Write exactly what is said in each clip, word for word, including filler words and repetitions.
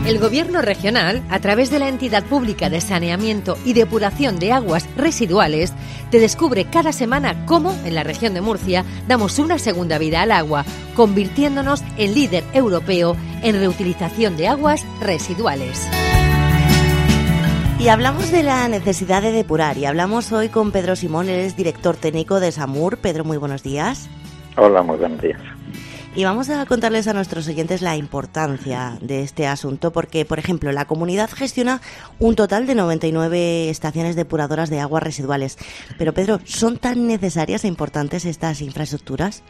El Gobierno regional, a través de la entidad pública de saneamiento y depuración de aguas residuales, te descubre cada semana cómo, en la región de Murcia, damos una segunda vida al agua, convirtiéndonos en líder europeo en reutilización de aguas residuales. Y hablamos de la necesidad de depurar, y hablamos hoy con Pedro Simón, él es director técnico de SAMUR. Pedro, muy buenos días. Hola, muy buenos días. Y vamos a contarles a nuestros oyentes la importancia de este asunto porque, por ejemplo, la comunidad gestiona un total de noventa y nueve estaciones depuradoras de aguas residuales. Pero, Pedro, ¿son tan necesarias e importantes estas infraestructuras?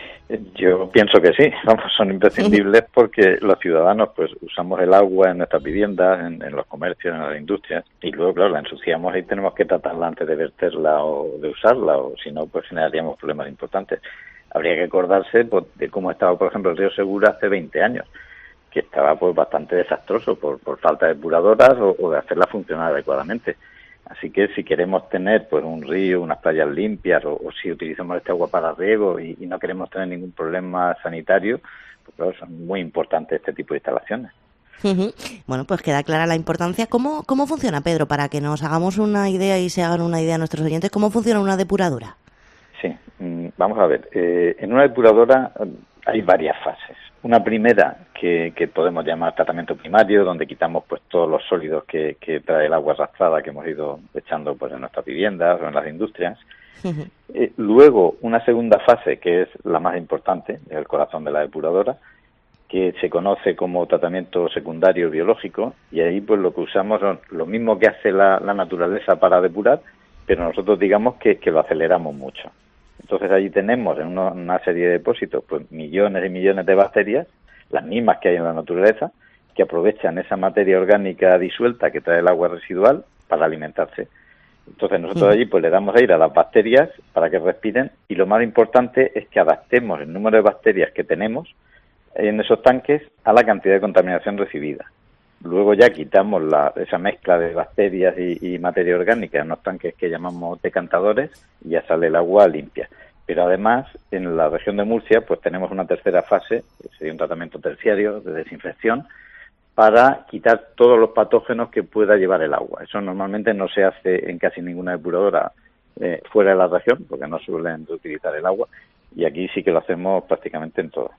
Yo pienso que sí, vamos, son imprescindibles porque los ciudadanos pues usamos el agua en nuestras viviendas, en, en los comercios, en las industrias, y luego, claro, la ensuciamos y tenemos que tratarla antes de verterla o de usarla, o si no, pues generaríamos problemas importantes. Habría que acordarse pues, de cómo estaba, por ejemplo, el río Segura hace veinte años, que estaba pues bastante desastroso por, por falta de depuradoras o, o de hacerla funcionar adecuadamente. Así que si queremos tener pues un río, unas playas limpias, o, o si utilizamos este agua para riego y, y no queremos tener ningún problema sanitario, pues claro, son muy importantes este tipo de instalaciones. Uh-huh. Bueno, pues queda clara la importancia. ¿Cómo, cómo funciona, Pedro? Para que nos hagamos una idea y se hagan una idea nuestros oyentes, ¿cómo funciona una depuradora? Sí, vamos a ver. Eh, en una depuradora hay varias fases. Una primera que, que podemos llamar tratamiento primario, donde quitamos pues todos los sólidos que, que trae el agua arrastrada que hemos ido echando pues en nuestras viviendas o en las industrias. Uh-huh. Eh, luego, una segunda fase que es la más importante, el corazón de la depuradora, que se conoce como tratamiento secundario biológico, y ahí pues lo que usamos son lo mismo que hace la, la naturaleza para depurar, pero nosotros digamos que, que lo aceleramos mucho. Entonces allí tenemos en una, una serie de depósitos pues millones y millones de bacterias, las mismas que hay en la naturaleza, que aprovechan esa materia orgánica disuelta que trae el agua residual para alimentarse. Entonces nosotros allí pues le damos aire a las bacterias para que respiren, y lo más importante es que adaptemos el número de bacterias que tenemos en esos tanques a la cantidad de contaminación recibida. Luego ya quitamos la, esa mezcla de bacterias y, y materia orgánica en unos tanques que llamamos decantadores, y ya sale el agua limpia. Pero además, en la región de Murcia, pues tenemos una tercera fase, que sería un tratamiento terciario de desinfección, para quitar todos los patógenos que pueda llevar el agua. Eso normalmente no se hace en casi ninguna depuradora eh, fuera de la región, porque no suelen utilizar el agua, y aquí sí que lo hacemos prácticamente en todas.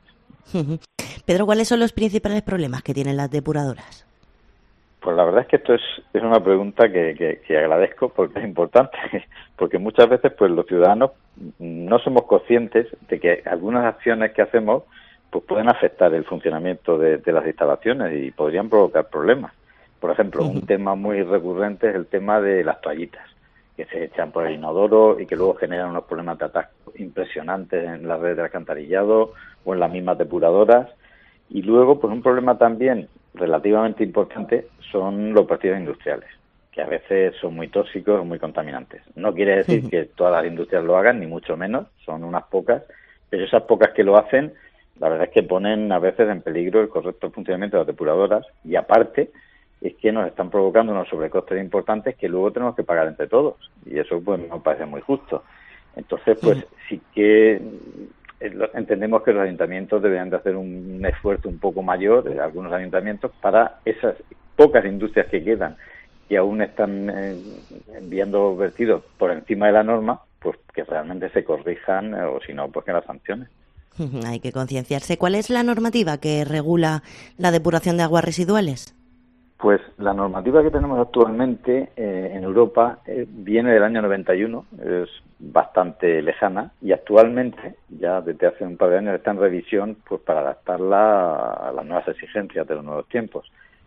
Pedro, ¿cuáles son los principales problemas que tienen las depuradoras? Pues la verdad es que esto es, es una pregunta que, que, que agradezco porque es importante, porque muchas veces pues los ciudadanos no somos conscientes de que algunas acciones que hacemos pues pueden afectar el funcionamiento de, de las instalaciones y podrían provocar problemas. Por ejemplo, uh-huh. un tema muy recurrente es el tema de las toallitas, que se echan por el inodoro y que luego generan unos problemas de atasco impresionantes en la red de alcantarillado o en las mismas depuradoras. Y luego, pues un problema también relativamente importante son los vertidos industriales, que a veces son muy tóxicos o muy contaminantes. No quiere decir que todas las industrias lo hagan, ni mucho menos, son unas pocas, pero esas pocas que lo hacen, la verdad es que ponen a veces en peligro el correcto funcionamiento de las depuradoras, y aparte es que nos están provocando unos sobrecostes importantes que luego tenemos que pagar entre todos, y eso pues no parece muy justo. Entonces, pues sí que entendemos que los ayuntamientos deberían de hacer un esfuerzo un poco mayor, algunos ayuntamientos, para esas pocas industrias que quedan y aún están eh, enviando vertidos por encima de la norma, pues que realmente se corrijan, o si no, pues que las sanciones. Hay que concienciarse. ¿Cuál es la normativa que regula la depuración de aguas residuales? Pues la normativa que tenemos actualmente eh, en Europa eh, viene del año noventa y uno, es bastante lejana, y actualmente, ya desde hace un par de años, está en revisión pues para adaptarla a las nuevas exigencias de los nuevos tiempos.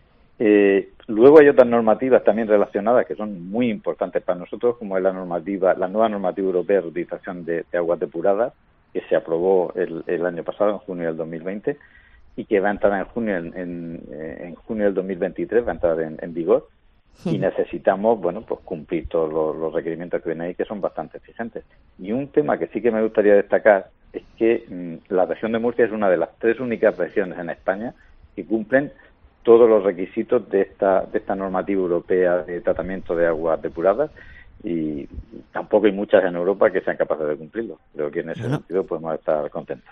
Eh, luego hay otras normativas también relacionadas que son muy importantes para nosotros, como es la normativa, la nueva normativa europea de reutilización de, de aguas depuradas, que se aprobó el, el año pasado, en junio del dos mil veinte, y que va a entrar en junio en, en, en junio del dos mil veintitrés, va a entrar en, en vigor, y necesitamos, bueno, pues cumplir todos los, los requerimientos que vienen ahí, que son bastante exigentes. Y un tema que sí que me gustaría destacar es que mmm, la región de Murcia es una de las tres únicas regiones en España que cumplen todos los requisitos de esta de esta normativa europea de tratamiento de aguas depuradas, y tampoco hay muchas en Europa que sean capaces de cumplirlo. Creo que en ese bueno. sentido podemos estar contentos.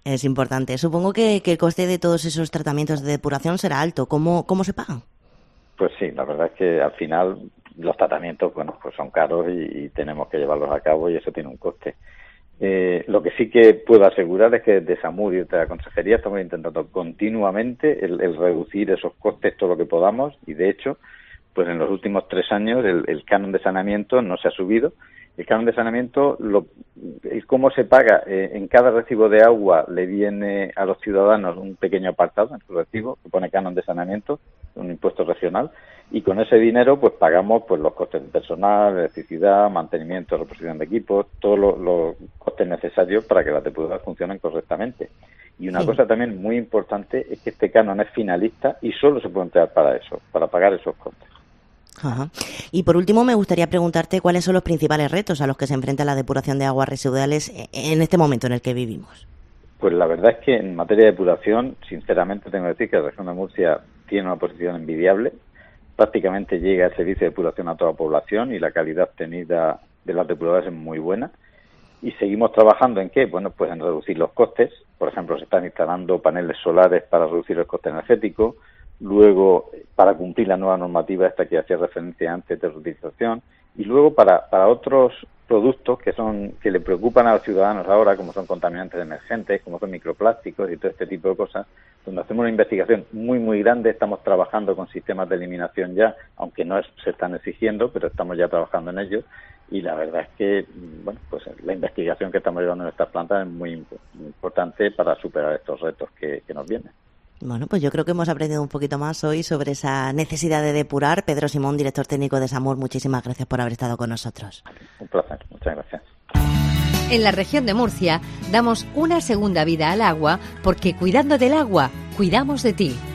Es importante. Supongo que, que el coste de todos esos tratamientos de depuración será alto. ¿Cómo, cómo se pagan? Pues sí, la verdad es que al final los tratamientos, bueno, pues son caros y, y tenemos que llevarlos a cabo y eso tiene un coste. Eh, lo que sí que puedo asegurar es que desde SAMUR y desde la Consejería estamos intentando continuamente el, el reducir esos costes todo lo que podamos y de hecho, pues en los últimos tres años el, el canon de saneamiento no se ha subido. El canon de saneamiento, lo, cómo se paga, eh, en cada recibo de agua le viene a los ciudadanos un pequeño apartado en su recibo que pone canon de saneamiento, un impuesto regional, y con ese dinero pues pagamos pues los costes de personal, electricidad, mantenimiento, reposición de equipos, todos los, los costes necesarios para que las depuradoras funcionen correctamente. Y una sí. cosa también muy importante es que este canon es finalista y solo se puede emplear para eso, para pagar esos costes. Ajá. Y por último me gustaría preguntarte cuáles son los principales retos a los que se enfrenta la depuración de aguas residuales en este momento en el que vivimos. Pues la verdad es que en materia de depuración, sinceramente tengo que decir que la región de Murcia tiene una posición envidiable. Prácticamente llega el servicio de depuración a toda la población y la calidad obtenida de las depuradoras es muy buena. Y seguimos trabajando en qué, bueno, pues en reducir los costes. Por ejemplo, se están instalando paneles solares para reducir el coste energético. Luego, para cumplir la nueva normativa esta que hacía referencia antes de reutilización, y luego para, para otros productos que son que le preocupan a los ciudadanos ahora, como son contaminantes emergentes, como son microplásticos y todo este tipo de cosas, donde hacemos una investigación muy, muy grande. Estamos trabajando con sistemas de eliminación ya, aunque no es, se están exigiendo, pero estamos ya trabajando en ellos, y la verdad es que, bueno, pues la investigación que estamos llevando en estas plantas es muy importante para superar estos retos que, que nos vienen. Bueno, pues yo creo que hemos aprendido un poquito más hoy sobre esa necesidad de depurar. Pedro Simón, director técnico de SAMUR, muchísimas gracias por haber estado con nosotros. Un placer, muchas gracias. En la región de Murcia damos una segunda vida al agua porque cuidando del agua, cuidamos de ti.